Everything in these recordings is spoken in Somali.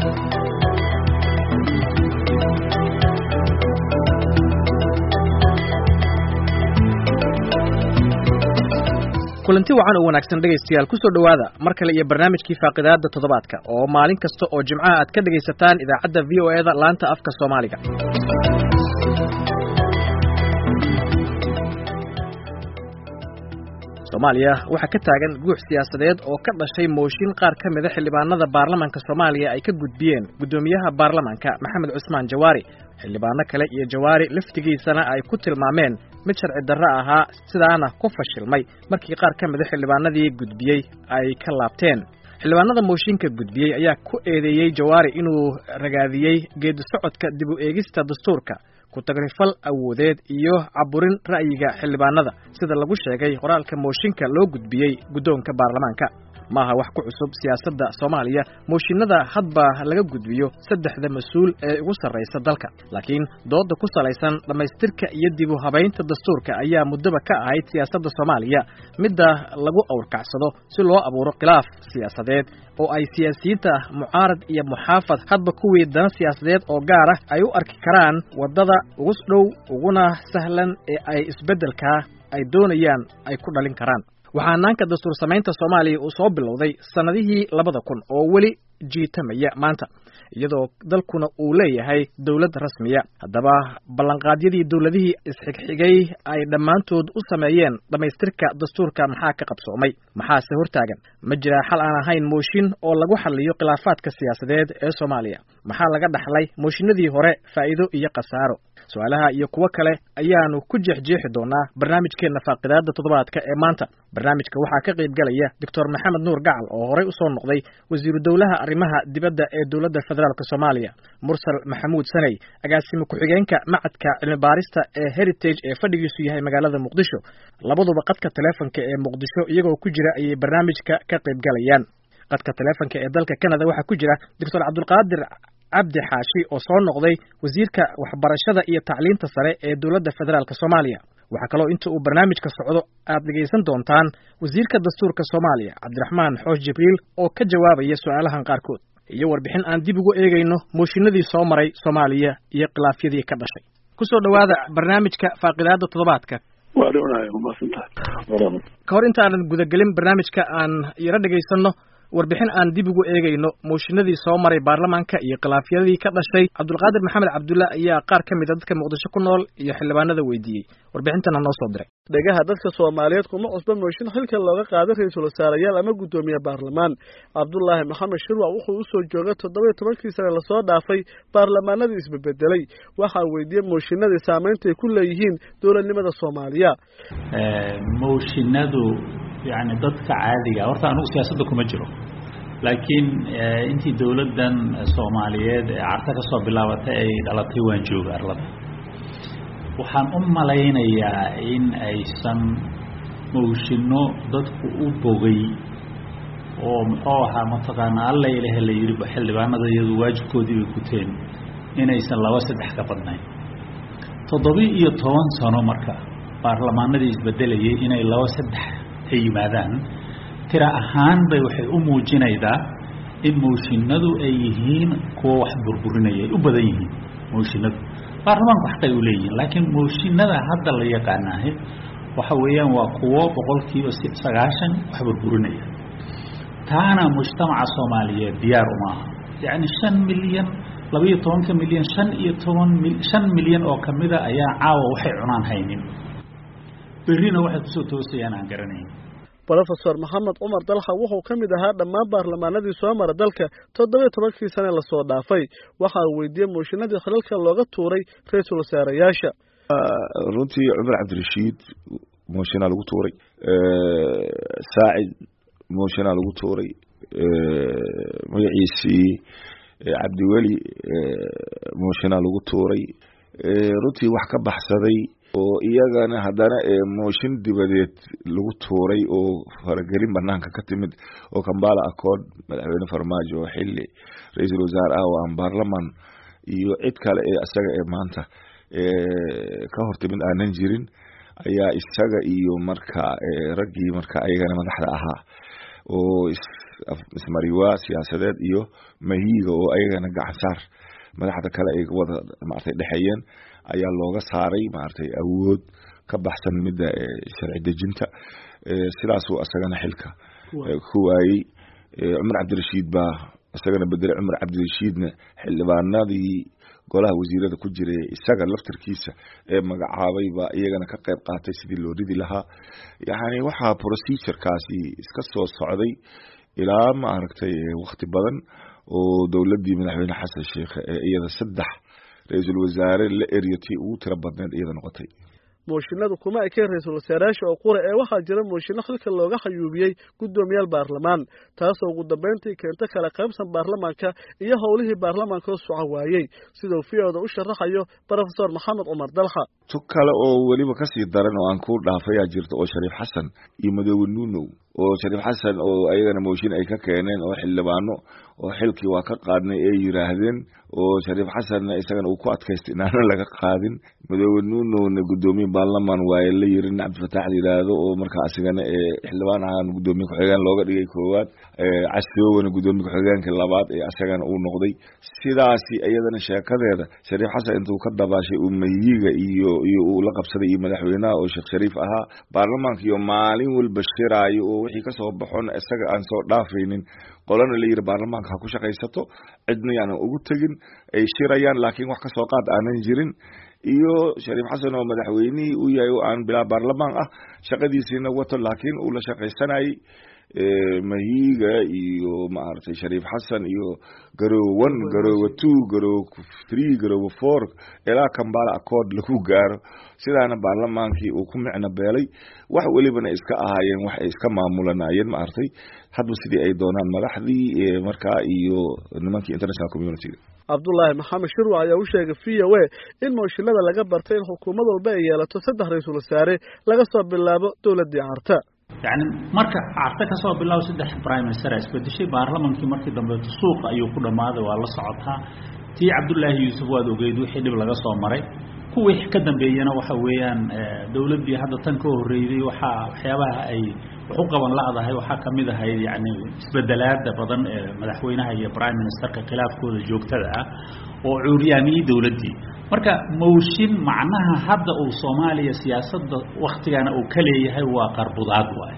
kulanti wacan oo wanaagsan dhageystayaal ku soo dhawaada mar kale iyo barnaamijkii faaqidaada toddobaadka oo maalin kasta oo Jimcaha aad ka dhageysataan idaacadda VOA-da laanta afka Soomaaliga. Soomaaliya waxa ka taagan guux siyaasadeed oo ka dhashay mooshin qaar ka mid ah xildhibaanada baarlamaanka Soomaaliya ay ka gudbiyeen gudoomiyaha baarlamaanka Maxamed Cusmaan Jawaari. xildhibaano kale iyo Jawaari laftigiisana ay ku tilmaameen mid sharci darro ahaa sidaana ku fashilmay markii qaar ka mid ah xildhibaanadii gudbiyay ay ka laabteen. xildhibaanada mooshinka gudbiyay ayaa ku eedeeyay Jawaari inuu ragaadiyay geedi socodka dib u eegista dastuurka ku tagrifal awoodeed iyo caburin ra'yiga xildhibaanada sida lagu sheegay qoraalka mooshinka loo gudbiyay gudoonka baarlamaanka. maaha wax ku cusub siyaasadda Soomaaliya mooshinada hadba laga gudbiyo saddexda mas'uul ee ugu sareysa dalka laakiin dooda ku salaysan dhamaystirka iyo dib u habeynta dastuurka ayaa muddaba ka ahayd siyaasadda Soomaaliya midda lagu awrkacsado si loo abuuro khilaaf siyaasadeed oo ay siyaasiyiinta mucaarad iyo muxaafad hadba kuwii dana siyaasadeed oo gaar ah ay u arki karaan wadada ugu dhow uguna sahlan ee ay isbeddelka ay doonayaan ay ku dhalin karaan. waxaanaanka dastuur samaynta Soomaaliya uu soo bilowday sanadihii 2000 oo weli jiitamaya maanta iyadoo dalkuna uu leeyahay dawlad rasmiya. haddaba ballanqaadyadii dawladihii isxigxigay ay dhammaantood u sameeyeen dhamaystirka dastuurka maxaa ka qabsoomay maxaase hortaagan ma jira xal aan ahayn mooshin oo lagu xalliyo khilaafaadka siyaasadeed ee Soomaaliya maxaa laga dhaxlay mooshinadii hore faa'iido iyo khasaaro su'aalaha iyo kuwa kale ayaanu ku jeexjeexi doonaa barnaamijkeena faaqidaada toddobaadka ee maanta. barnaamijka waxaa ka qayb galaya Dr. Maxamed Nuur Gacal oo horey u soo noqday wasiiru dawlaha arrimaha dibadda ee dawladda federaalka Soomaaliya, Mursal Maxamuud Sanay agaasimo ku-xigeenka macadka cilmi baarista ee Heritage ee fadhigiisu yahay magaalada Muqdisho. labaduba qadka telefoonka ee Muqdisho iyagoo ku jira ayay barnaamijka ka qayb galayaan. qadka telefoonka ee dalka Canada waxaa ku jira Dr. Cabdulqaadir Cabdi Xaashi oo soo noqday wasiirka waxbarashada iyo tacliinta sare ee dawladda federaalka Soomaaliya. waxa kale oo inta uu barnaamijka socdo aad dhageysan doontaan wasiirka dastuurka Soomaaliya Cabdiraxmaan Xoosh Jibriil oo ka jawaabaya su'aalahan qaarkood iyo warbixin aan dib ugu eegayno mooshinadii soo maray Soomaaliya iyo khilaafyadii ka dhashay. ku soo dhawaada barnaamijka faaqidaada toddobaadka. waa dhownahay umaasantahay. ka hor inta aanan gudagelin barnaamijka aan yara dhageysano warbixin aan dib ugu eegayno mooshinadii soo maray baarlamaanka iyo khilaafyadii ka dhashay. Cabdulqaadir Maxamed Cabdulla ayaa qaar ka mid ah dadka Muqdisho ku nool iyo xildhibaanada weydiiyay warbixintana noo soo diray. degaha dadka Soomaaliyeed kuma cusba mooshin xilka looga qaaday ra'iisul wasaarayaal ama gudoomiye baarlamaan. Cabdullaahi Maxamed Shirwac wuxuu u soo joogay 17 sano la soo dhaafay baarlamaanadii isbedelay. waxa weydiiyay mooshinadii saameynta ay ku leeyihiin dowladnimada Soomaaliya. mooshinadu يعني dadka caadiga horta anu siyaasadda kuma jiro laakiin intii dawladdan Soomaaliyeed ee carta ka soo bilaabatay ay dhalatay waan joogaa arlada waxaan u malaynayaa in aysan mooshinno dadku u bogay oo muxuu ahaa mataqaana alla ilaahay la yiri xildhibaanada iyadu waajibkoodii ay guteen inaysan 2-3 ka badnayn 17 sano marka baarlamaanadii isbedelayay inay 2-3 ay yimaadaan tira ahaan bay waxay u muujinaydaa in mooshinadu ay yihiin kuwa wax burburinaya u badan yihiin mooshinadu baarlamaanku xaqay u leeyihiin laakiin mooshinada hadda la yaqaanahay waxa weeyaan waa kuwa 90% wax burburinaya taana mujtamaca Soomaaliyeed diyaar uma aha yani 5 milyan 12 milyan 5 milyan oo kamida ayaa caawa waxay cunaan haynin berrina waxay ku soo toosayaan aan garanayn. Professor Maxamed Umar Dalxa wuxuu ka mid ahaa dhammaan baarlamaanadii soo maray dalka 17 sano la soo dhaafay. waxa uu weydiiyay mooshinadii xilalka looga tuuray ra'iisul wasaarayaasha. runtii Umar Cabdirashiid mooshinada lagu tuuray Saacid mooshinada lagu tuuray magaciisi Cabdiweli mooshinada lagu tuuray runtii wax ka baxsaday oo iyagana haddana mooshin dibadeed lagu tuuray oo faragelin banaanka ka timid oo Kampala Accord madaxweyne Farmaajo xilli ra'iisul wasaare ah oo baarlamaan iyo cid kale ee asaga ee maanta ka hortimid aanan jirin ayaa isaga iyo marka raggii marka ayagana madaxda ahaa oo ismariwaa siyaasadeed iyo mahiiga oo ayagana gacan saar madaxda kale ay wada maartay dhaxeeyeen ayaa looga saaray maartay awood ka baxsan midda sharci dejinta sidaas oo asagana xilka ku waayay Umar Cabdirashiid baa asagana bedel Umar Cabdirashiidna xildhibaanadii golaha wasiirada ku jiray isaga laftirkiisa magacaabay baa iyagana ka qayb qaatay sidii loo ridi lahaa yaani waxa procedure-kaasi iska soo socday ilaa ma aragtay waqti badan oo dawladii madaxweyne Xasan Sheekh iyada 3 ra'iisul wasaare la eriyay ugu tira badneed iyada noqotay mooshinadu kuma ay ka ra'iisul wasaarayaasha oo qura waxa jira mooshin xilka looga xayuubiyay gudoomiyaal baarlamaan taas oo ugu dambeyntii keentay kala qaybsan baarlamaanka iyo howlihii baarlamaanka oo soo waayay sidoo fiyoda u sharaxayo Professor Maxamed Umar Dalxa to kale oo waliba ka sii daran oo aan ku dhaafay jirto oo Shariif Xasan iyo Madaw Nuuno oo Shariif Xasan oo ayagana mooshin ay ka keeneen oo xildhibaano oo xilkii waa ka qaadnay ay yiraahdeen oo Shariif Xasan isagana uu ku adkaystay inaan laga qaadin Madaw Nuuno gudoomiye baarlamaan waa la yirin Abdi Fataax yiraahdo oo marka asagana xildhibaan aan gudoomiye ku xigeen looga dhigay koowaad casoowana gudoomiye ku xigeenka labaad asagana uu noqday sidaasi ayadana sheekadeeda Shariif Xasan intuu ka dabaashay mahiiga iyo uu la qabsaday madaxweynaha oo Sheekh Shariif ahaa baarlamaanka iyo maalin walba shiraayo oo wixii ka soo baxon isaga aan soo dhaafaynin qolana la yiri baarlamaanka ha ku shaqaysato cidna aan ugu tagin ay shirayaan laakiin wax ka soo qaad aanan jirin iyo Shariif Xasan oo madaxweynihii uu yahay oo aan bilaa baarlamaan shaqadiisina wato laakiin uu la shaqaysanay mahiiga iyo maartay Shariif Xasan iyo garow 1 garow 2 garow 3 garow 4 ilaa Kampala accord lagu gaaro sidaana baarlamaankii uu ku micna beelay wax walibana iska ahaayeen wax ay iska maamulanayeen maartay hadba sidii ay doonaan madaxdii markaa iyo nimankii international community Abdullahi Maxamed Shirwa ayaa u sheegay VOA in mooshinada laga bartay in xukuumad walba ay yeelato 3 ra'iisul wasaare laga soo bilaabo dawladda Carta يعني marka Carta ka soo bilaabo 3 prime minister isbedeshay baarlamaankii markii dambe suuq ayuu ku dhamaaday waa la socotaa tii Cabdullaahi Yuusuf waad ogeyd wixii dib laga soo maray kuwii ka dambeeyana waxa weeyaan dawladii hadda tan ka horeeyay waxyaabaha ay wuxuu qaban laadahay waxa kamid ah yani isbedelaada badan ee madaxweynaha iyo prime ministerka khilaafkooda joogtada ah oo cuuriyamii dawladii marka mooshin macnaha hadda uu Soomaaliya siyaasadda waqtigana uu ka leeyahay waa qarbudaad waay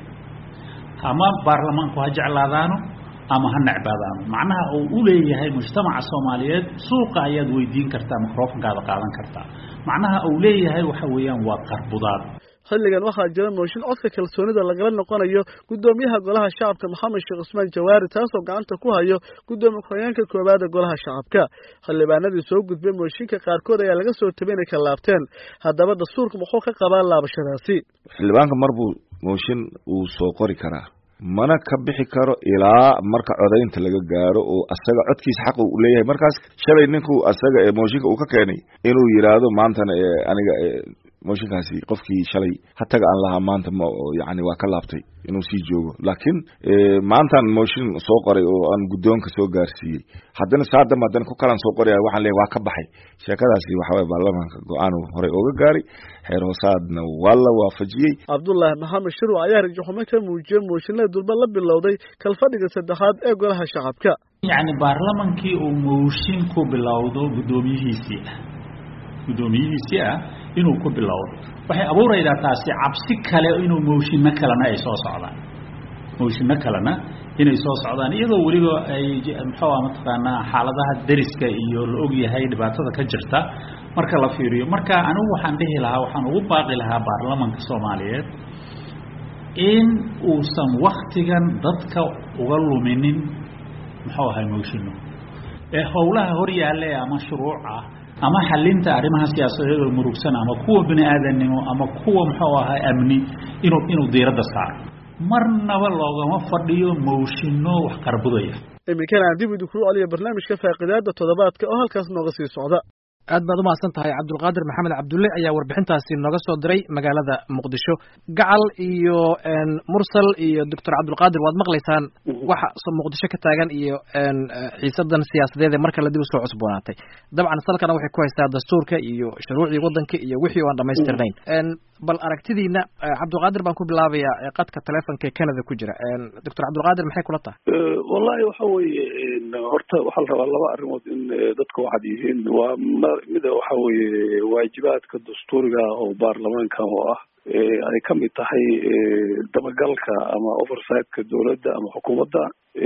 ama baarlamaanku ha jeclaadaano ama ha nacbaadaano macnaha uu u leeyahay mujtamaca Soomaaliyeed suuqa ayaad weydiin kartaa mikrofoonkaada qaadan kartaa macnaha uu leeyahay waxa weeyaan waa qarbudaad xilligan waxa jira mooshin codka kalsoonida lagala noqonayo gudoomiyaha golaha shacabka Maxamed Sheekh Usmaan Jawaari taasoo gacanta ku hayo gudoomiye ku-xigeenka koowaad ee golaha shacabka xildhibaanadii soo gudbay mooshinka qaarkood ayaa laga soo tabinay ka laabteen haddaba dastuurka muxuu ka qabaa laabashadaasi xildhibaanka marbuu mooshin uu soo qori karaa mana ka bixi karo ilaa marka codaynta laga gaaro oo asaga codkiisa xaq uu leeyahay markaas shalay ninku asaga ee mooshinka uu ka keenay inuu yiraahdo maantana aniga mooshinkaasi qofkii shalay hataga aan lahaa maanta ma yaani waa ka laabtay inuu sii joogo laakiin maantan mooshin soo qoray oo aan gudoonka soo gaarsiiyay haddana saadam haddana ku kalan soo qoray waxaan leeyahay waa ka baxay sheekadaasi waxa way baarlamaanka go'aan hore uga gaaray xeer hoosaadna wala waafajiyay Abdullahi Maxamed Shirwa ayaa rajaxumay ka muujiyay mooshinada dulba la bilowday kalfadhiga saddexaad ee golaha shacabka yani baarlamaankii uu mooshin ku bilowdo gudoomiyihiisii inuu ku bilowdo waxay abuuraydaa taasi cabsi kale inuu mooshinna kalena ay soo socdaan inay soo socdaan iyadoo waliba ay muxuu ah mataqaanaa xaaladaha dariska iyo la og yahay dhibaatada ka jirta marka la fiiriyo marka anigu waxaan dhihi lahaa waxaan ugu baaqi lahaa baarlamaanka Soomaaliyeed in uusan waqtigan dadka uga luminin muxuu ahay mooshinno ee howlaha hor yaalla ama shuruuca ama xalinta arrimaha siyaasadeed oo murugsan ama kuwa bini aadanimo ama kuwa muxuu ahaa amni inuu diiradda saaro marnaba loogama fadhiyo mooshinno wax qarbudaya iminkana dib u dhigro aliya barnaamijka faaqidaada toddobaadka oo halkaas nooga sii socda aad baad u mahadsan tahay cabdulqaadir maxamed cabdulle ayaa warbixintaasi nooga soo diray magaalada muqdisho. Gacal iyo mursal iyo doctor cabdulqaadir waad maqlaysaan waxa muqdisho ka taagan iyo xiisadan siyaasadeed ee marka la dib u soo cusboonaatay. dabcan salkana waxay ku haystaa dastuurka iyo shuruucii waddanka iyo wixii aan dhamaystirnayn. bal aragtidiina cabdulqaadir baan ku bilaabayaa qadka telefonka ee Canada ku jira. doctor cabdulqaadir maxay kula tahay? wallahi waxa weeye horta waxaa la rabaa laba arrimood in dadka waxaad yihiin waa mid waxa weeye waajibaadka dastuuriga oo baarlamaanka oo ah ay ka mid tahay dabagalka ama oversightka dowladda ama xukuumadda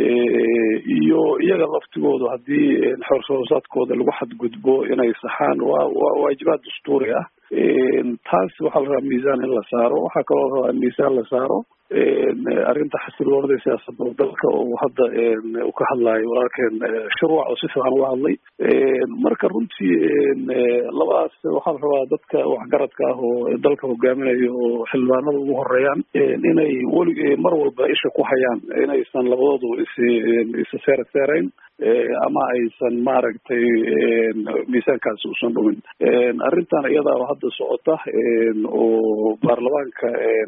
iyo iyaga laftigoodu haddii xorsaadkooda lagu xadgudbo inay saxaan waa waajibaad dastuuri ah. taas waxaa la rabaa miisaan in la saaro. waxaa kaloo rabaa in miisaan la saaro arrinta xasiloonida siyaasadda dalka oo hadda uu ka hadlayo walaalkeen shuruuc oo si fiican uga hadlay. marka runtii labadaas waxaa la rabaa dadka waxgaradka ah oo dalka hogaaminaya oo xildhibaanada ugu horeeyaan inay mar walba isha ku hayaan inaysan labadoodu isa seerayn ama aysan maaragtay miisaankaasi usan dhumin. arrintan iyada oo hadda socota oo baarlamaanka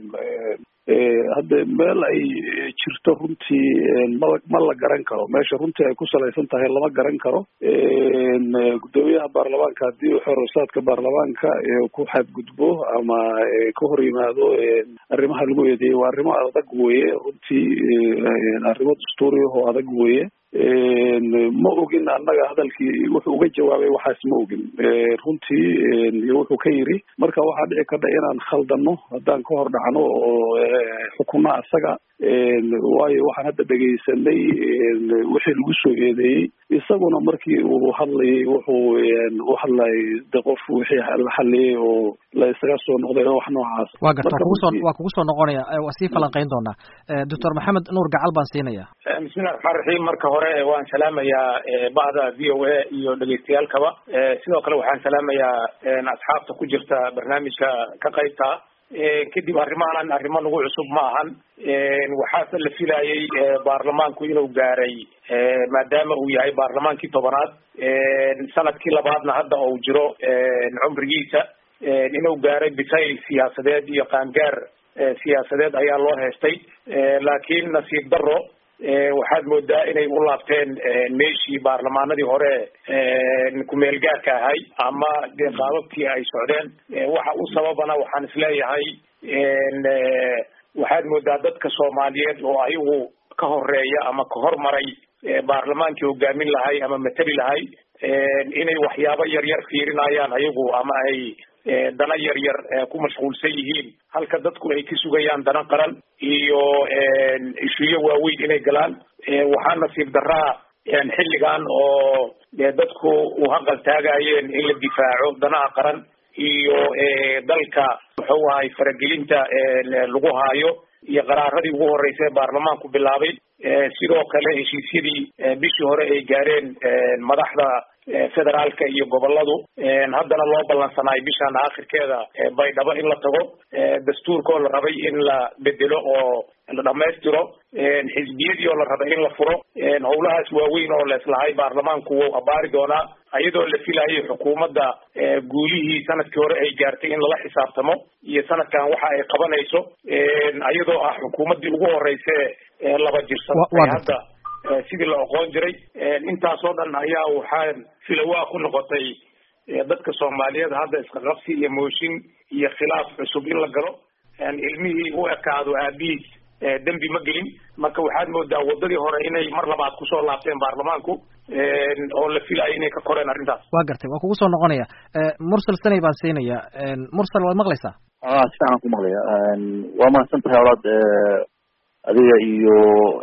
hadda meel ay jirto runtii ma la garan karo. meesha runtii ay ku salaysan tahay lama garan karo. gudoomiyaha baarlamaanka haddii xorsaadka baarlamaanka ku xadgudbo ama ka hor yimaado arrimaha lagu eedeeyey waa arrimo adag weeye runtii arrimo dastuuri oo adag weeye. ma ogin annaga hadalkii wuxuu uga jawaabay waxaas ma ogin runtii iyo wuxuu ka yiri. marka waxaa dhici karta inaan khaldano haddaan ka hor dhacno oo xukunno asaga waayo waxaan hadda dhegaysanay wixii lagu soo eedeeyey isaguna markii uu hadlayay wuxuu u hadlayay de qof wixii la xaliyey oo la isaga soo noqday wax noocaas. waa garta waa kugu soo noqonaya waa sii falanqayn doonaa. doctor maxamed nuur gacal baan siinaya. bismillahi raxmaan raxiim. marka hore waan salaamayaa bahda VOA iyo dhagaystayaalkaba. sidoo kale waxaan salaamayaa asxaabta ku jirta barnaamijka ka qaybta. kadib arrimahan arrimo nagu cusub ma ahan. waxaase la filayay baarlamaanku inuu gaaray maadaama uu yahay baarlamaankii 10aad sanadkii 2aadna hadda uu jiro cumrigiisa inuu gaaray bisayl siyaasadeed iyo qaangaar siyaasadeed ayaa loo heestay. laakiin nasiib darro waxaad moodaa inay u laabteen meeshii baarlamaanadii hore kumeel gaarka ahay ama dee qaababkii ay socdeen. waxa u sababana waxaan isleeyahay waxaad moodaa dadka Soomaaliyeed oo ayagu ka horeeya ama ka hormaray baarlamaankii hogaamin lahay ama matali lahay inay waxyaabo yaryar fiirinayaan ayagu ama ay dana yaryar ku mashquulsan yihiin halka dadku ay ka sugayaan dana qaran iyo ishiyo waaweyn inay galaan. waxaa nasiib daraa xilligan oo dadku u haqal taagayeen in la difaaco danaha qaran iyo dalka wuxuu ahay faragelinta lagu haayo iyo qaraaradii ugu horeysay baarlamaanku bilaabay. sidoo kale heshiisyadii bishii hore ay gaareen madaxda federaalka iyo goboladu haddana loo ballansanaayo bishan aakhirkeeda baydhabo in la tago. dastuurkoo la rabay in la bedelo oo la dhamaystiro. xisbiyadii oo la rabay in la furo. howlahaas waaweyn oo leeslahay baarlamaanku wuu abaari doonaa iyadoo la filayay xukuumadda guulihii sanadkii hore ay gaartay in lala xisaabtamo iyo sanadkan waxa ay qabanayso iyadoo ah xukuumaddii ugu horeysa laba jirsatay hadda sidii la aqoon jiray. intaasoo dhan ayaa waxaan filawaa ku noqotay dadka Soomaaliyeed hadda iska qabsi iyo mooshin iyo khilaaf cusub in la galo. ilmihii u ekaado aabiis dambi ma gelin. marka waxaad moodaa wadadii hore inay mar labaad kusoo laabteen baarlamaanku oo la filayo inay ka koreen arrintaas. waa gartay waa kugu soo noqonaya. mursal sanay baan siinaya. mursal waad maqlaysaa? si fiican ku maqlaya. waa mahadsan tahay walaad adiga iyo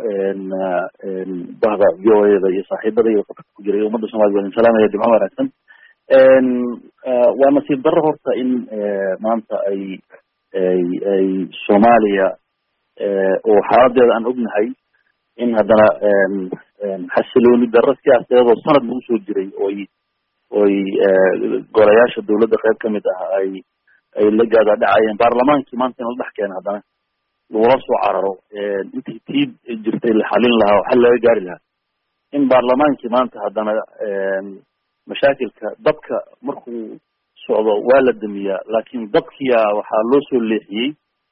bahda VOA-da iyo saaxiibada iyo qofka ku jira iyo ummadda Soomaaliyeed waan salaamaya. jimco wanaagsan. waa nasiib darro horta in maanta ay Soomaaliya oo xaaladeeda aan ognahay in haddana xasilooni darro siyaasadeed oo sanad lagu soo jiray oy golayaasha dawladda qayb ka mid ah ay la gaada dhacayeen baarlamaankii maanta in la dhex keena haddana lagula soo cararo intii tiib jirtay la xalin lahaa oo xal laga gaari lahaa in baarlamaankii maanta haddana mashaakilka dabka markuu socdo waa la damiyaa laakiin dabkiyaa waxaa loo soo leexiyey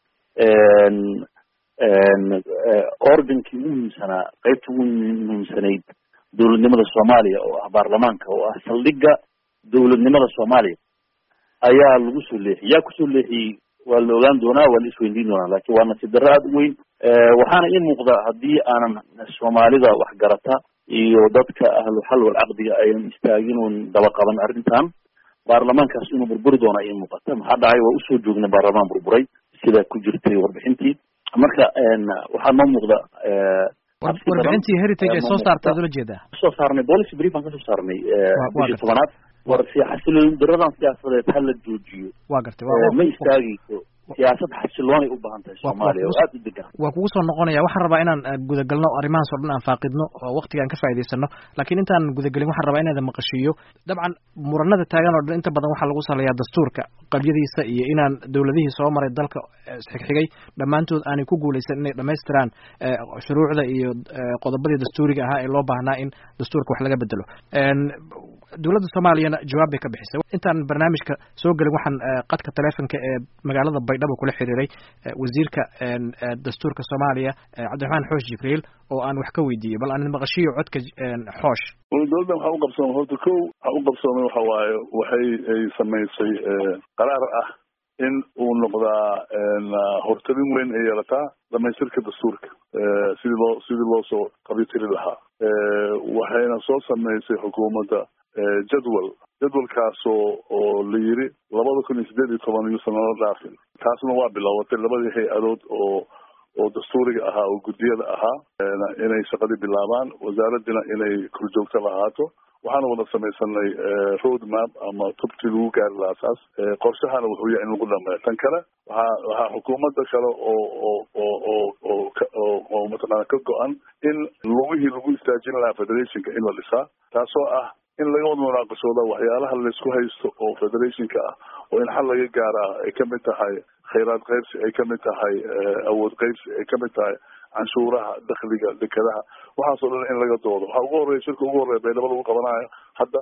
organkii ugu muhiimsanaa qaybta ugu muhiimsanayd dowladnimada soomaaliya oo ah baarlamaanka oo ah saldhigga dowladnimada soomaaliya ayaa lagu soo leexiyey yaa kusoo leexiyey waa la ogaan doonaa waa la isweydiin doonaa laakiin waa nasiib darro aada u weyn waxaana ii muuqda haddii aanan soomaalida waxgarata iyo dadka ahlu xal wal caqdiga aynan istaagin un daba qaban arrintan baarlamaankaas inuu burburi doona ii muuqata maxaa dhacay waa usoo joognay baarlamaan burburay sida ku jirtay warbixintii marka waxaa noo muuqda warbixintii heritage ay soo saartay ula jeedaa soo saarnay policy brief aan kasoo saarnay bishii tobanaad war xasilooni daradan siyaasadeed ha la joojiyo waa gartay ma istaagayso siyaasad xasiloonay u baahan tahay soomaaliya oo aada u degan waa kugu soo noqonaya waxaan rabaa inaan gudagalno arrimahaas oo dhan aan faaqidno oo waqtigaan ka faa'iidaysano laakiin intaan gudagelin waxaan rabaa inaadan maqashiiyo dabcan muranada taagan oo dhan inta badan waxaa lagu saleeyaa dastuurka qabyadiisa iyo inaan dowladihii soo maray dalka xigxigay dhammaantood aanay ku guulaysan inay dhammaystiraan shuruucda iyo qodobadii dastuuriga ahaa ee loo baahnaa in dastuurka wax laga bedelo dowladda soomaaliyana jawaab bay ka bixisay intaan barnaamijka soo gelin waxaan qadka taleefonka ee magaalada baydhabo kula xiriiray wasiirka dastuurka soomaaliya cabdiraxmaan xoosh jibriil oo aan wax ka weydiiyey bal aan maqashiyo codka xoosh dowladdan waxaa u qabsoomay horta kow waxaa u qabsoomay waxa waaye waxay ay samaysay qaraar ah in uu noqdaa hortabin weyn ay yeelataa dhamaystirka dastuurka sidii loo soo qabyotiri lahaa waxayna soo samaysay xukuumadda jadwalkaasoo oo la yiri 2018 yuusan nala dhaafin taasna waa bilowatay labadii hay-adood oo dastuuriga ahaa oo guddiyada ahaa inay shaqadii bilaabaan wasaaraddina inay korjoogto lahaato waxaana wada samaysanay road map ama tubtii lagu gaari lahaa saas qorshahana wuxuu yahay in lagu dhameeyo tan kale waxaa xukuumadda kale oo mataqaana ka go-an in lugihii lagu istaajin lahaa federationka in la dhisaa taasoo ah in laga wada munaaqashooda waxyaalaha laysku haysto oo federationka ah oo in xal laga gaaraa ay kamid tahay khayraad qaybsi ay kamid tahay awood qaybsi ay kamid tahay canshuuraha dakhliga dekadaha waxaasoo dhan in laga doodo waxaa ugu horreya shirka ugu horreya baydhabo lagu qabanayo hadda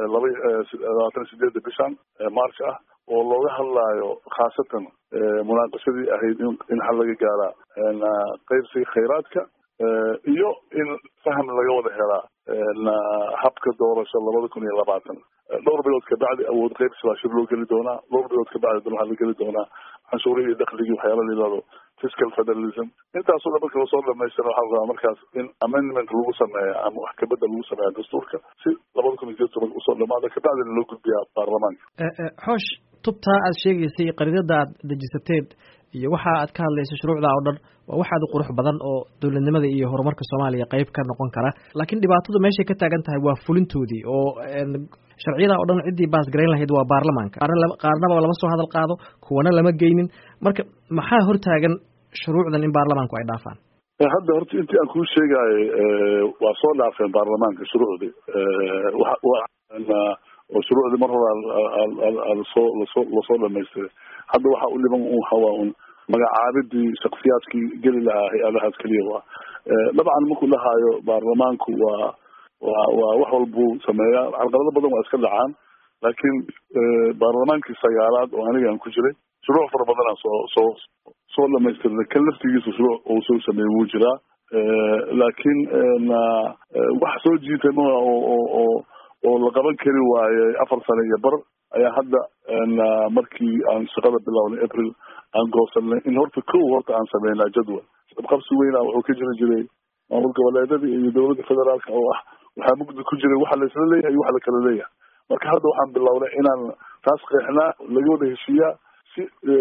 28 bishan march ah oo looga hadlaayo khaasatan munaaqashadii ahayd in xal laga gaaraa qaybsiga khayraadka iyo in faham laga wada helaa habka doorasho 2020 dhowr bilood kabacdi awood qaybsi baa shir loo geli doonaa dhowr bilood kabacdi waxaa la geli doonaa canshuurihii iyo dakhligii waxyaala la yidhahdo fiscal federalism intaasoo dhan marka lasoo dhamaystira waxaa la rabaa markaas in amendment lagu sameeya ama wax kabedel lagu sameeya dastuurka si 2018 usoo dhamaada kabacdina loo gudbiyaa baarlamaanka xoosh tubtaa aad sheegaysay qaridada aad dejisateed iyo waxa aad ka hadlayso shuruucda oo dhan waa wax aad u qurux badan oo dowladnimada iyo horumarka Soomaaliya qayb ka noqon kara laakiin dhibaatadu meesha ka taagan tahay waa fulintoodii oo sharciyada oo dhan cidii baas gareyn lahayd waa baarlamaanka qaarnaba lama soo hadal qaado kuwana lama geynin marka maxaa hor taagan shuruucdan in baarlamaanku ay dhaafaan hadda horta intii aan kuu sheegayay waa soo dhaafeen baarlamaanka shuruucdii oo shuruucdii mar hore lasoo dhamaystiray hadda waxaa u dhiban hawaa un magacaabidii shaksiyaadkii geli lahaa hay-adahaas keliya waa dabcan markuu dhahaayo baarlamaanku waa wax walbuu sameeyaa carqalado badan waa iska dhacaan laakiin baarlamaankii sagaalaad oo aniga aan ku jiray shuruuc fara badanaa soo dhamaystirnay kan laftigiisa shuruuc uu soo sameeyey wuu jiraa laakiin wax soo jiitay ma oo la qaban kari waayey 4 sano iyo bar ayaa hadda markii aan shaqada bilownay april aan goosanay in horta aan sameynaa jadwal qabsi weyna wuxuu ka jiray maamul goboleedyada iyo dowladda federaalka oo ah waxaa mugdi ku jiray waxa la isla leeyahay iyo waxa la kala leeyahay marka hadda waxaan bilownay inaan taas qeexnaa laga wada heshiiyaa si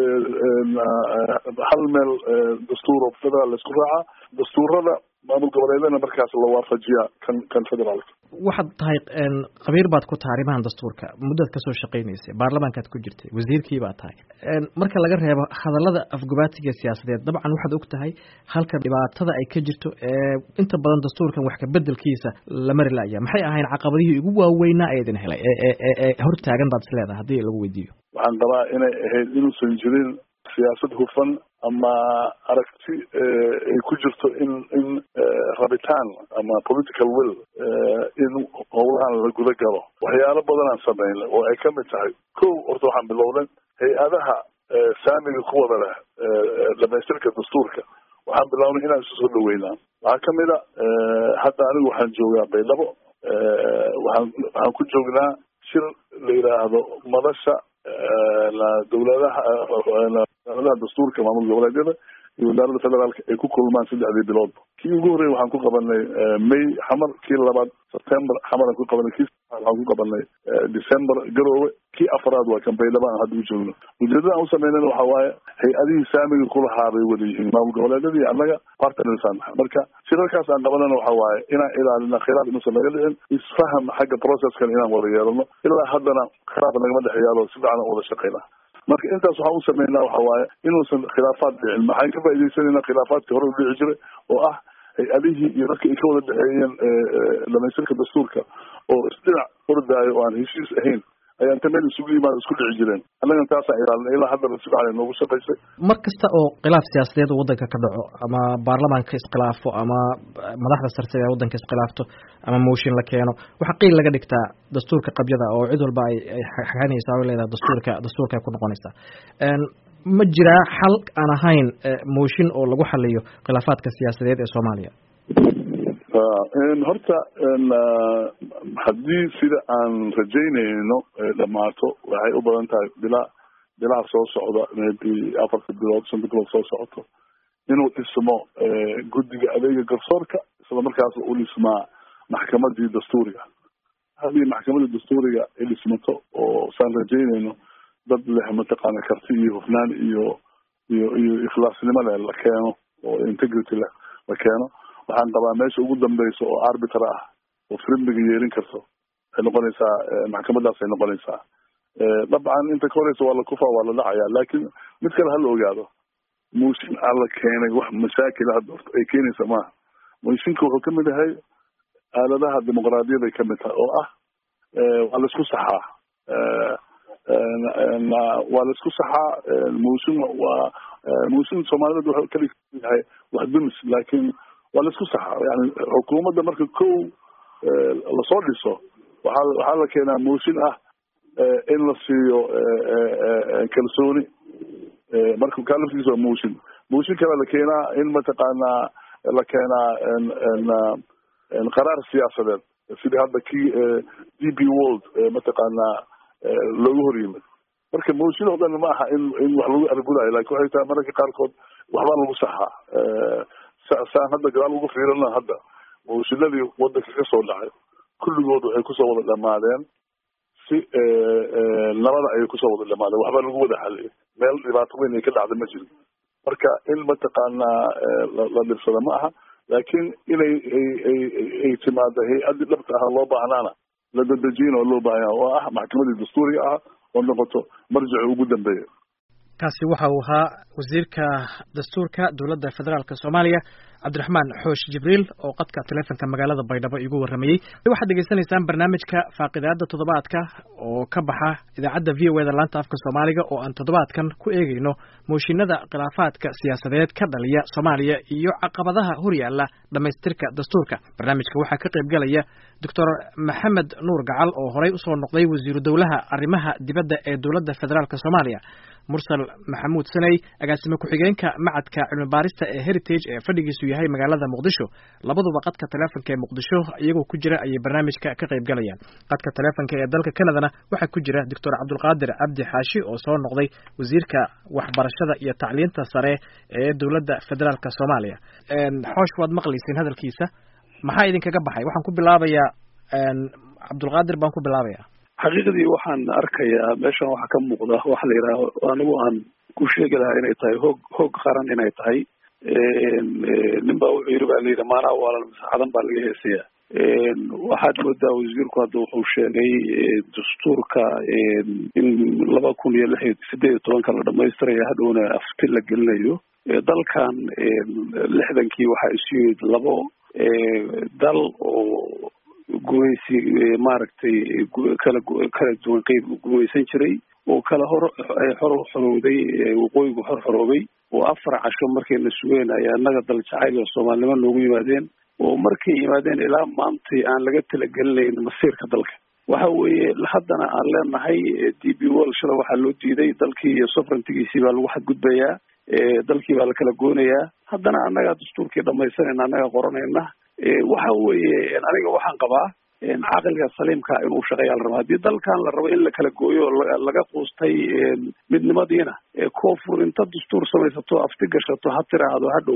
hal meel dastuur oo federaal la isku raacaa dastuurada maamul goboleedyadana markaas la waafajiyaa kan federaalka waxaad tahay qabiir baad ku tahay arrimahan dastuurka muddaad kasoo shaqaynaysay baarlamaankaad ku jirtay wasiirkii baad tahay marka laga reebo hadallada afgobaadsiga siyaasadeed dabcan waxaad og tahay halka dhibaatada ay ka jirto inta badan dastuurkan wax ka bedelkiisa la mari laaya maxay ahayn caqabadihii ugu waaweynaa ee idin helay ee hor taagan baad isleedahay haddii lagu weydiiyo waxaan qabaa inay ahayd inuusan jirin siyaasad hufan ama aragti ay ku jirto in rabitaan ama political will in howlahan la guda galo waxyaalo badan aan sameynay oo ay kamid tahay kow horta waxaan bilowday hay-adaha saamiga ku wada leh dhamaystirka dastuurka waxaan bilownay inaan isu soo dhaweynaa waxaa kamid a hadda anigu waxaan joogaa baydhabo waxaan ku joognaa shir la yidhaahdo madasha dowladaha dastuurka maamul goboleedyada iyo wasaaradda federaalka ay ku kulmaan 3 biloodba kii ugu horreeyay waxaan ku qabanay May xamar kii labaad September xamar aan ku qabanay kii waxaan ku qabanay December garoowe kii afraad waa kan baydhabo aan hadda u joogno ujeedada aan u sameynayna waxa waaye hay-adihii saamiga kula haabay wada yihiin maamul goboleedyada iyo annaga partnersan marka shirarkaas aan qabanana waxa waaye inaan ilaalina khilaaf inuusan naga dhicin isfaham xagga processkan inaan wada yeelano ilaa haddana khilaaf nagama dhex yaalo si fiican aan wada shaqaynaa marka intaas waxaan u sameynaa waxa waaye inuusan khilaafaad dhicin maxaan ka faa'iidaysanayna khilaafaadkii hore u dhici jiray oo ah hay-adihii iyo dadka ay ka wada dhexeeyeen dhamaystirka dastuurka oo isdhinac ordaayo oo aan heshiis ahayn ayaan ta meel isugu yimaado isku dhici jireen annagana taasaan ilaalinay ilaa haddana si fiican ay noogu shaqaysay mar kasta oo khilaaf siyaasadeed uu waddanka ka dhaco ama baarlamaanka iskhilaafo ama madaxda sare ee waddanka iskhilaafto ama mooshin la keeno waxaa qiil laga dhigtaa dastuurka qabyada oo cid walba ay xaganaysaa oo leedahay dastuurka ay ku noqonaysaa ma jiraa xal aan ahayn mooshin oo lagu xaliyo khilaafaadka siyaasadeed ee Soomaaliya horta haddii sida aan rajaynayno dhamaato waxay u badan tahay bilaha soo socda maybe 4 bilood 5 bilood soo socoto inuu dhismo guddiga adeega garsoorka isla markaas uu dhismaa maxkamadii dastuuriga haddii maxkamadii dastuuriga ay dhismato oo saan rajaynayno dad leh mataqaana karti iyo hufnaan iyo ikhlaasnimo leh la keeno oo integrity leh la keeno waxaan qabaa meesha ugu dambeysa oo arbiter ah oo frimbiga yeelin karto ay noqonaysaa maxkamadaas ay noqonaysaa dabcan inta ka horeysa waa la kufaa waa la dhacayaa laakiin mid kale hala ogaado mooshin aan la keenay wax mashaakil hadda ay keenaysa maaha mooshinka wuxuu kamid yahay aaladaha dimuqraadiyada ay kamid tahay oo ah waa la isku saxaa waa la isku saxaa mooshin Soomaaliyeed wuxuu kali yahay wax dumis laakiin waa la isku saxaa yani xukuumadda marka kow lasoo dhiso waxaa la keenaa mooshin ah in la siiyo kalsooni marka kaalafkiisa waa mooshin kale la keenaa in mataqaanaa la keenaa qaraar siyaasadeed sidii hadda kii DP World mataqaanaa loogu hor yimid marka mooshin oo dhan ma aha in wax lagu argudayo laakiin waxay tahay mararka qaarkood waxbaa lagu saxaa saan hadda gadaal ugu fiirina hadda mooshinadii waddanka ka soo dhacay kulligood waxay kusoo wada dhamaadeen si nabada ayay kusoo wada dhamaadeen waxbaa lagu wada xaliyay meel dhibaato weyn ay ka dhacda ma jirin marka in mataqaanaa la dhibsada ma aha laakiin inay ay timaado hay-addii dhabta ah loo baahnaana la dadejiyana oo loo baahanya oo ah maxkamadii dastuuriga ah oo noqoto marjici ugu dambeeya kaasi waxa uu ahaa wasiirka dastuurka dowladda federaalka Soomaaliya Cabdiraxmaan Xoosh Jibriil oo qadka taleefanka magaalada Baydhabo igu waramayay waxaad dhageysanaysaan barnaamijka faaqidaada toddobaadka oo ka baxa idaacadda VOA da laanta afka Soomaaliga oo aan toddobaadkan ku eegayno mooshinada khilaafaadka siyaasadeed ka dhaliya Soomaaliya iyo caqabadaha horyaala dhamaystirka dastuurka barnaamijka waxaa ka qayb galaya Dr. Maxamed Nuur Gacal oo horey u soo noqday wasiiru dowlaha arrimaha dibadda ee dowladda federaalka Soomaaliya Mursal Maxamuud Sanay agaasime ku-xigeenka macadka cilmi baarista ee Heritage ee fadhigiisu yahay magaalada Muqdisho labaduba qadka taleefanka ee Muqdisho iyagoo ku jira ayay barnaamijka ka qayb galayaan qadka taleefanka ee dalka Kanadana waxaa ku jira Dr. Cabdulqaadir Cabdi Xaashi oo soo noqday wasiirka waxbarashada iyo tacliinta sare ee dowladda federaalka Soomaaliya xoosh waad maqlaysiin hadalkiisa maxaa idinkaga baxay waxaan ku bilaabayaa Cabdulqaadir baan ku bilaabayaa xaqiiqdii waxaan arkayaa meeshan waxaa ka muuqda waxa la yidhaaho anigu aan ku sheegi lahaa inay tahay hoog qaran inay tahay nin baa wuxuu yidhi baa layidhi maanaa waalan masaxadan baa laga heesayaa waxaad moodaa wasiirku hadda wuxuu sheegay dastuurka in 2018 la dhamaystirayo hadhowna afti la gelinayo dalkan 60kii waxaa isu yimid labo dal oo gumaysi maaragtay kala duwan qeyb gumaysan jiray oo kala xorowday waqooyigu xoroobay oo 4 casho markayna sugeen ay annaga dal jacayl iyo Soomaalnimo noogu yimaadeen oo markay yimaadeen ilaa maantay aan laga talagelinayn masiirka dalka waxa weeye haddana aan leenahay DP World shada waxaa loo diiday dalkii iyo sovereignty-giisii baa lagu xadgudbayaa dalkii baa la kala goonayaa haddana annaga dastuurkii dhamaysanayna annaga qoranayna waxa weeye aniga waxaan qabaa caqliga saliimka inuu shaqeeyo la rabo hadii dalkan la rabo in la kala gooyo laga quustay midnimadiina koonfur inta dastuur samaysato afti gashato ha tiraahdo hadhow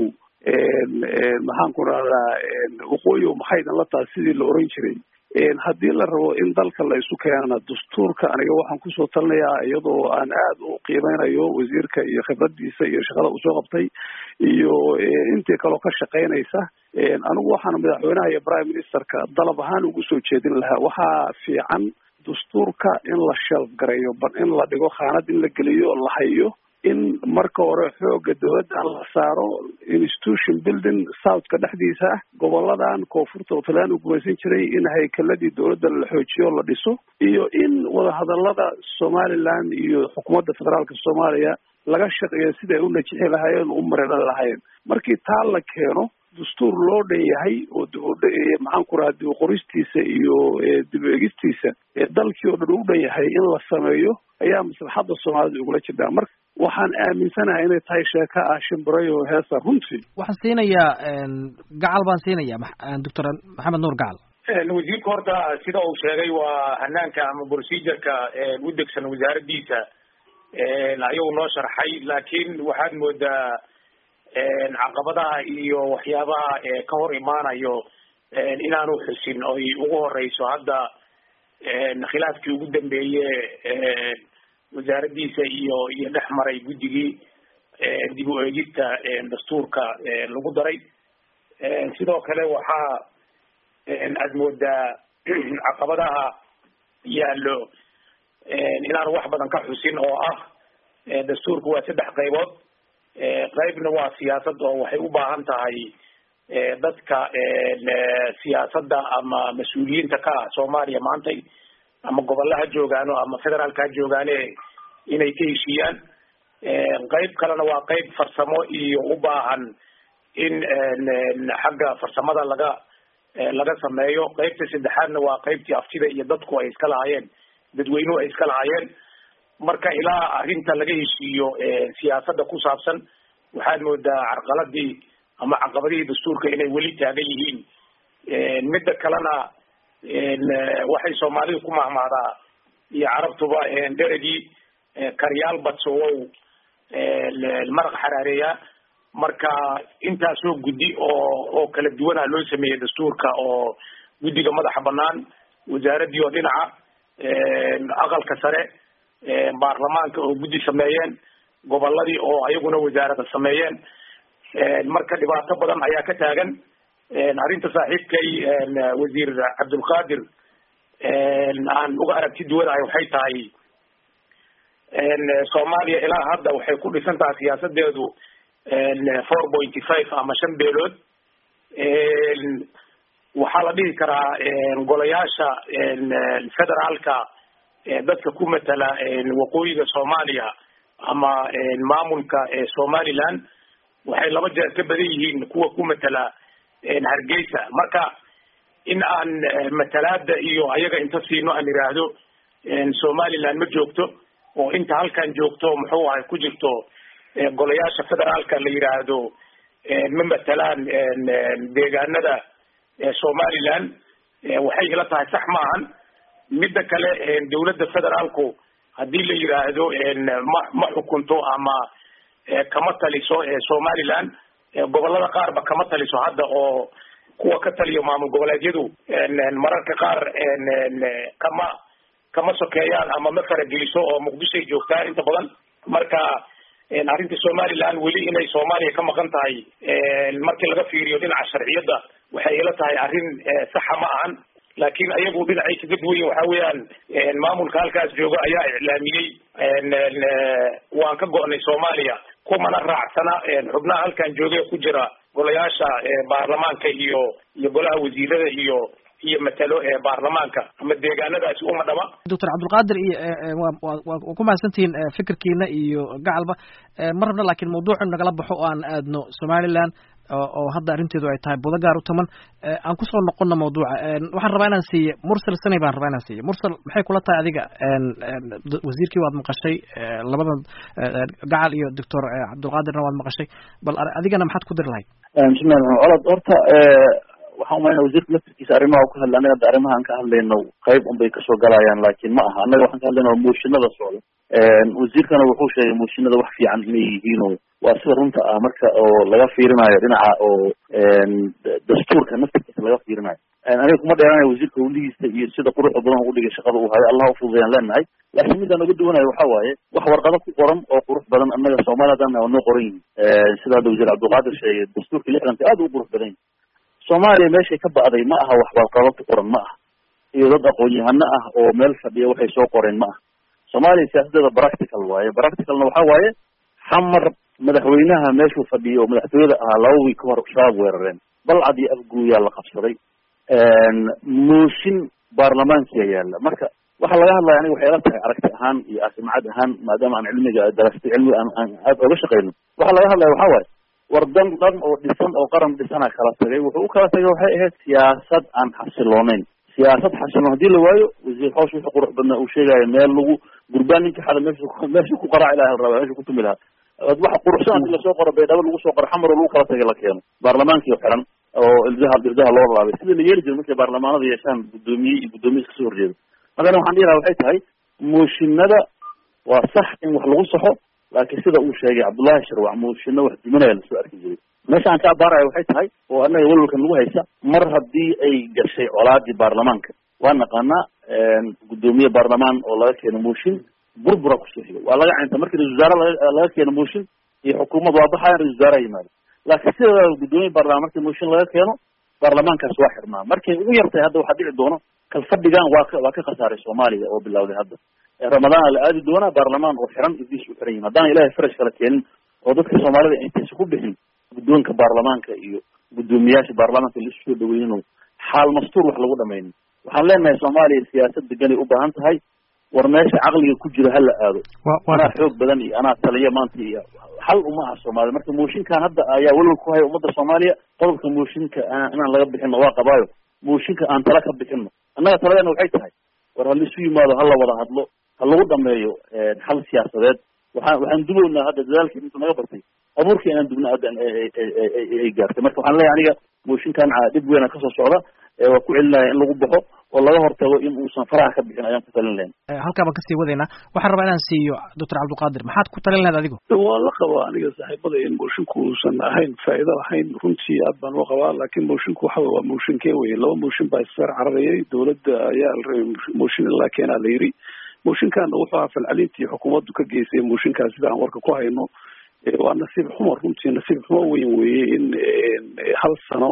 maxaan ku radaa waqooyi maxay dan la tahay sidii la oran jiray haddii la rabo in dalka la isu keenana dastuurka aniga waxaan kusoo talinayaa iyadoo aan aad u qiimeynayo wasiirka iyo khibradiisa iyo shaqada uu soo qabtay iyo intii kaloo ka shaqeynaysa anigu waxaan madaxweynaha iyo prime ministerka dalab ahaan ugu soo jeedin lahaa waxaa fiican dastuurka in la shelf gareeyo in la dhigo khaanad in la geliyo la hayo in marka hore xooga dawladda la saaro institution building southka dhexdiisa goboladan koonfurta oo talaan u gumaysan jiray in haykaladii dawladda la xoojiyo la dhiso iyo in wada hadallada Somaliland iyo xukuumadda federaalka Soomaaliya laga shaqeeyo sida ay u najixi lahaayeen u mareeran lahaayeen markii taa la keeno dastuur loo dheeyahay oo maxaan ku raadii qoristiisa iyo dib u eegistiisa dalkii oo dhan u dheeyahay in la sameeyo ayaa maslaxadda Soomaalida ugu la jirtaa marka waxaan aaminsanahay inay tahay sheeko ah shimbirayo heesa runtii waxaan siinayaa gacal baan siinayaa Dr. Maxamed Nuur Gacal wasiirka horta sida uu sheegay waa hanaanka ama procedure-ka u degsan wasaaraddiisa ayuu noo sharxay laakiin waxaad moodaa caqabadaha iyo waxyaabaha ka hor imaanayo inaanu xusin oo ugu horeyso hadda khilaafkii ugu dambeeyay wasaaraddiisa iyo dhex maray guddigii dib u eegista dastuurka lagu daray sidoo kale waxaa aad moodaa caqabadaha yaallo inaanu wax badan ka xusin oo ah dastuurku waa 3 qaybood qaybna waa siyaasad oo waxay u baahan tahay dadka siyaasadda ama mas-uuliyiinta ka Soomaaliya maanta ama gobolaha joogaano ama federaalka joogaane inay ka heshiiyaan qayb kalena waa qayb farsamo iyo u baahan in xagga farsamada laga sameeyo qaybta saddexaadna waa qaybtii aftida iyo dadku ay iska lahaayeen dadweynuhu ay iska lahaayeen marka ilaa arrinta laga heshiiyo siyaasadda ku saabsan waxaad moodaa carqaladii ama caqabadihii dastuurka inay weli taagan yihiin midda kalena waxay Soomaalidu ku mahmaadaa iyo carabtuba dheregii karyaal badsowow maraq xaraareeya marka intaasoo guddi oo kala duwana loo sameeyay dastuurka oo guddiga madaxa banaan wasaaraddii oo dhinaca aqalka sare baarlamaanka oo guddi sameeyeen goboladii oo ayaguna wasaaradda sameeyeen marka dhibaato badan ayaa ka taagan arrinta saaxiibkay wasiir Cabdulqaadir aan uga aragti duwanahay waxay tahay Soomaaliya ilaa hadda waxay ku dhisan tahay siyaasadeedu 4.5 ama 5 beelood waxaa la dhihi karaa golayaasha federaalka dadka ku matala waqooyiga Soomaaliya ama maamulka Somaliland waxay 2 jeer ka badan yihiin kuwa ku matala Hargeysa marka in aan matalaada iyo ayaga inta siino aan iraahdo Somaliland ma joogto oo inta halkan joogto muxuu ahay ku jirto golayaasha federaalka la yiraahdo ma matalaan deegaanada Somaliland waxay ila tahay sax maahan midda kale dawladda federaalku hadii la yiraahdo ma xukunto ama kama taliso Somaliland gobolada qaar ba kama taliso hadda oo kuwa ka taliyo maamul goboleedyadu mararka qaar kama sokeeyaan ama ma farageliso oo Muqdisho joogtaa inta badan marka arrinta Somaliland weli inay Soomaaliya ka maqan tahay markii laga fiiriyo dhinaca sharciyada waxay ila tahay arrin sax ma ahan laakiin ayagu dhinacay kaga duwan waxa weeyaan maamulka halkaas jooga ayaa iclaamiyay waan ka go'nay Soomaaliya kumana raacsana xubnaha halkan jooga ku jira golayaasha baarlamaanka iyo golaha wasiirada iyo iyo matalo baarlamaanka ama deegaanadaasi uma dhama. Dr. Cabdulqaadir iyo waa ku mahadsantihiin fikirkiina iyo gacalba ma rabna laakiin mawduucan nagala baxo oo aan aadno Somaliland oo hadda arrinteedu ay tahay budo gaar u taman aan ku soo noqono mawduuca waxaan rabaa inaan siiyo Mursal Sanay baan rabaa inaan siiyo Mursal maxay kula tahay adiga wasiirkii waad maqashay labada gacal iyo Dr. Cabdulqaadirna waad maqashay bal adigana maxaad ku dir lahayd horta waxaan umaynaa wasiirka laftirkiisa arrimaha uu ka hadlay anaga arrimaha aan ka hadlayno qayb unbay kasoo galayaan laakiin ma aha annaga waxaan ka hadlayna mooshinada socda wasiirkana wuxuu sheegay mooshinada wax fiican inay yihiin oo waa sida runta ah marka oo laga fiirinayo dhinaca oo dastuurka naftirkiisa laga fiirinayo aniga kuma dheeranayo wasiirka hawlihiisa iyo sida quruxda badan ugu dhigay shaqada uu hayo allah ufududayaan leenahay laakiin midaan uga duwanayo waxa waaye wax warqado ku qoran oo qurux badan annaga soomaaliyadana waa noo qoran yihiin sida hadda wasiir cabdulqaadir sheegay dastuurka 60 aad u qurux badan Soomaaliya meeshay ka ba'day ma aha wax warqado ku qoran ma aha iyo dad aqoon-yahano ah oo meel fadhiya waxay soo qoreen ma aha Soomaaliya siyaasadeeda practical waaye practicalna waxa waaye xamar madaxweynaha meeshuu fadhiyo oo madaxtooyada ahaa 2 week hor shaab weerareen balcad iyo afguuyaa la qabsaday mooshin baarlamaankiya yaalla marka waxa laga hadlaya aniga waxay ila tahay aragti ahaan iyo asmacad ahaan maadaama aan cilmiga darastay cilmi aan aad uga shaqeyno waxa laga hadlaya waxa waaye wardan dhan oo dhisan oo qaran dhisana kala tagay wuxuu u kala tagay waxay ahayd siyaasad aan xasiloonayn siyaasad xasiloon hadii la waayo wasiir xoosh wuxuu qurux badnaa uu sheegay meel lagu gurbaan ninka xada meesha ku qaraac ilaahay raba meesha ku tumi lahaa waxa quruxsan la soo qoro beedaba lagu soo qoro xamar lagu kala tagay la keeno baarlamaankii xiran oo ildaha loo raabay sida la yeeri jiray markay baarlamaanada yeeshaan gudoomiye iska soo horjeedo magana waxaan dhihi lahaa waxay tahay mooshinada waa sax in wax lagu saxo laakiin sida uu sheegay Cabdullaahi Sharwac mooshinada wax dimanaya la soo arki jiray meesha aan ka baarayo waxay tahay oo anaga walwalkan lagu haysa mar haddii ay gashay colaadii baarlamaanka waa naqaanaa gudoomiye baarlamaan oo laga keeno mooshin burbura kusoo xigo waa laga cinta markii ra-iisul wasaare laga keeno mooshin iyo xukuumad waa baxayaan ra-isul wasaaraha yimaado laakiin sida gudoomiye baarlamaan markii mooshin laga keeno baarlamaankaas waa xirnaa markay ugu yartahay hadda waxaa dhici doono kalfadhigan waa ka khasaaray Soomaaliya oo bilowday hadda ramadaan la aadi doona baarlamaan oo xiran idis u xiran haddana ilaahay farash kala keenin oo dadka Soomaalida intay ku bixin guddoonka baarlamaanka iyo guddoomiyaasha baarlamaanka la soo dhaweeyeen xaal mastuur wax lagu dhameeyay waxaan leenahay Soomaaliya siyaasad degan ay u baahan tahay war meesha aqliga ku jiro hal la aado ana xoog badan iyo ana taliya maanta iyo hal uma ah Soomaaliya marka mooshinkan hadda ayaa walwal ku hay ummadda Soomaaliya qodobka mooshinka inaan laga bixin waa qabaayo mooshinka aan tala ka bixino annaga taladana waxay tahay war hal isu yimaado hal la wada hadlo hal lagu dhameeyo xal siyaasadeed waxaan dubownaa hadda dadaalkii inta naga bartay abuurkii inaan dubna hadda ay gaartay marka waxaan leeyahay aniga mooshinkan dib weyn ka soo socda waa ku celinaya in lagu baxo oo laga hortago in uusan faraha ka bixin ayaan ku talin lahayn halkaa baan kasii wadaynaa waxaan rabaa inaan siiyo Dr. Cabdulqaadir maxaad ku talin lahayd adigu waa la qabaa aniga saaxiibada in moshinku uusan ahayn faa'iido lahayn runtii aad baan u qabaa laakiin moshinku waxa waa mooshinkee weye laba mooshin baa isfeer cararayay dowladda ayaa la rabay mooshin ilaa keenaa la yiri mooshinkan wuxuu ahaa falcelintii xukuumaddu ka geysay mooshinkaas sida aan warka ku hayno waa nasiib xumo runtii nasiib xumo weyn weeye in hal sano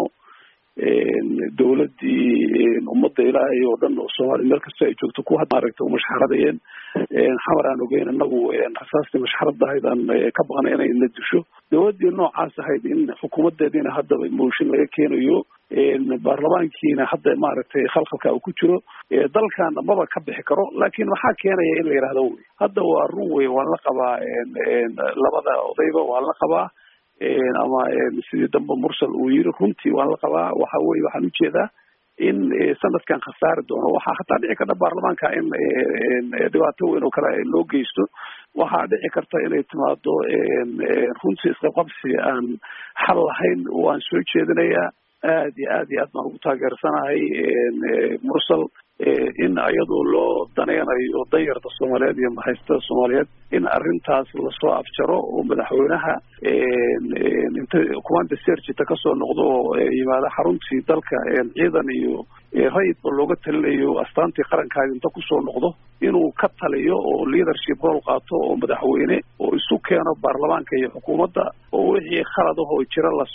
dowladdii ummadda ilaahay oo dhan oo Soomaaliya meel kasta ay joogto ku maaragtay mashxaradayeen xamar aan ogeyn annagu rasaastii mashxarada ahayd aan ka baqnay inay la disho dowladdii noocaas ahayd in xukuumaddeediina haddaba mooshin laga keenayo baarlamaankiina hadda maaragtay khalkhalka uu ku jiro dalkan maba ka bixi karo laakiin maxaa keenaya in la yidhaahdo hadda waa run wey waan la qabaa labada odayba waan la qabaa ama sidii dambe Mursal uu yiri runtii waan la qabaa waxa weeye waxaan u jeedaa in sanadkan khasaari doono waxaa hataa dhici karta baarlamaanka in dhibaato weyn oo kale loo geysto waxaa dhici karta inay timaado runtii isqabqabsi aan xal lahayn waan soo jeedinayaa aad iyo aad baan ugu taageersanahay Mursal in ayadoo loo daneynayo danyarta Soomaaliyeed iyo maxaystada Soomaaliyeed in arrintaas lasoo afjaro oo madaxweynaha inta kuwanda searchita kasoo noqdo yimaada xaruntii dalka ciidan iyo rayidba looga talinayo astaantii qarankaada inta kusoo noqdo inuu ka taliyo oo leadership role qaato oo madaxweyne oo isu keeno baarlamaanka iyo xukuumadda oo wixii khalad ah oo jira la saxo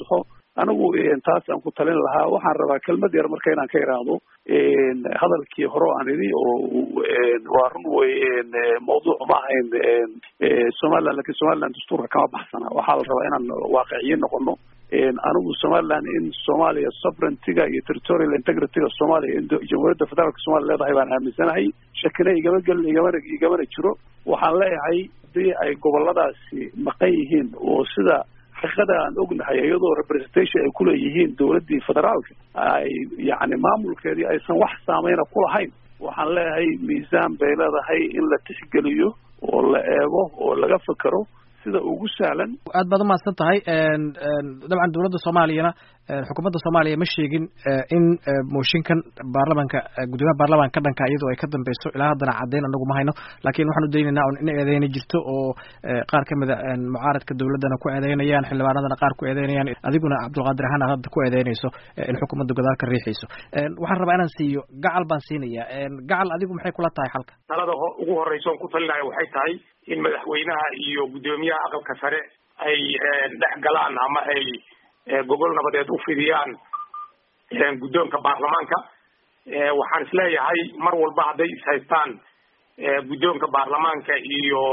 anigu taas aan ku talin lahaa. waxaan rabaa kelmad yar marka inaan ka iraahdo hadalkii hore aan idhi oo waa run wey mawduuc ma ahayn Somaliland, laakiin Somaliland dastuurka kama baxsana. waxaa la rabaa inaan waaqiciyin noqono. anigu Somaliland in Soomaaliya sovereignty-ga iyo territorial integrity-ga Soomaaliya in jamhuuriyadda federaalka Soomaaliya leedahay baan aaminsanahay. shakina igama jiro. waxaan leeyahay hadii ay goboladaasi maqan yihiin oo sida xaqiiqada aan ognahay iyadoo representation ay ku leeyihiin dawladii federaalka ay yani maamulkeedii aysan wax saameyna ku lahayn, waxaan leeyahay miisaan bay leedahay in la tixgeliyo oo la eego oo laga fakaro sida ugu sahlan. aad baad umahadsan tahay. dabcan dawladda Soomaaliyana xukuumadda Soomaaliya ma sheegin in mooshinkan baarlamaanka gudoomiyaha baarlamaanka dhanka iyadoo ay ka dambeyso ilaa haddana caddeyn anagu ma hayno, laakiin waxaan u daynaynaa in eedeyn jirto oo qaar ka mid ah mucaaradka dawladana ku eedeynayaan, xildhibaanadana qaar ku eedeynayaan, adiguna Cabdulqaadir ahaan aad ku eedeynayso in xukuumadda godaal ka riixayso. waxaan rabaa inaan siiyo gacal baan siinaya. gacal adigu maxay kula tahay xalka? talada ugu horeysa oo ku talinayo waxay tahay in madaxweynaha iyo gudoomiyaha aqalka sare ay dhex galaan ama ay gobol nabadeed u fidiyaan guddoonka baarlamaanka. waxaan isleeyahay mar walba hadday ishaystaan guddoonka baarlamaanka iyo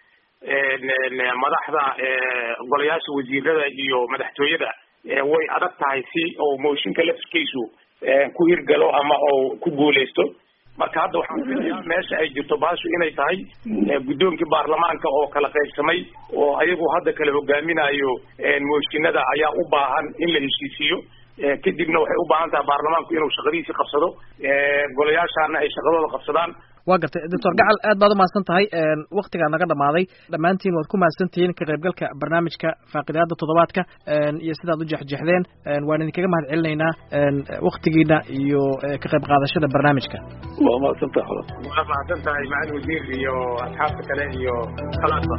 madaxda golayaasha wasiirada iyo madaxtooyada way adag tahay si oo mooshinka lafkiisu ku hirgalo ama oo ku guuleysto. marka hadda waxaan filayaa meesha ay jirto baashu inay tahay guddoonkii baarlamaanka oo kala qaybsamay oo ayagu hadda kala hogaaminayo mooshinada ayaa u baahan in la heshiisiyo. kadibna waxay u baahan tahay baarlamaanku inuu shaqadiisii qabsado, golayaashaana ay shaqadooda qabsadaan. waa gartay doctor gacal, aad baad umahadsan tahay. waktigaa naga dhamaaday. dhammaantiin waad ku mahadsantihiin ka qaybgalka barnaamijka faaqidaada toddobaadka iyo sidaad u jexjexdeen. waan idinkaga mahad celinaynaa waktigiina iyo ka qayb qaadashada barnaamijka. waa mahadsan tahay. waa mahadsan tahay macalin wasiir iyo asxaabta kale iyo khalaasba.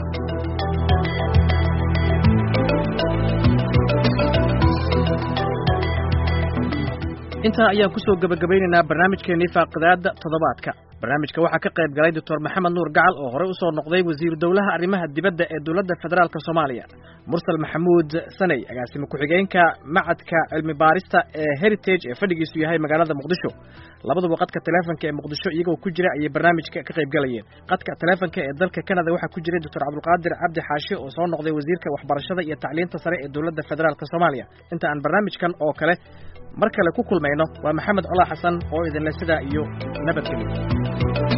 intaa ayaan kusoo gabagabaynaynaa barnaamijkeenii faaqidaada toddobaadka. barnaamijka waxaa ka qayb galay doctor maxamed nuur gacal oo horey usoo noqday wasiiru dowlaha arrimaha dibadda ee dowladda federaalka Soomaaliya, mursal maxamuud sanay agaasimo ku-xigeenka macadka cilmi baarista ee heritage ee fadhigiisu yahay magaalada Muqdisho. labaduba qadka taleefanka ee Muqdisho iyagoo ku jira ayay barnaamijka ka qayb galayeen. qadka taleefanka ee dalka Canada waxaa ku jiray doctor Cabdulqaadir Cabdi Xaashi oo soo noqday wasiirka waxbarashada iyo tacliinta sare ee dowladda federaalka Soomaaliya. inta aan barnaamijkan oo kale mar kale ku kulmayno waa Maxamed Cola Xasan oo idin leh sidaa iyo nabadgelyo.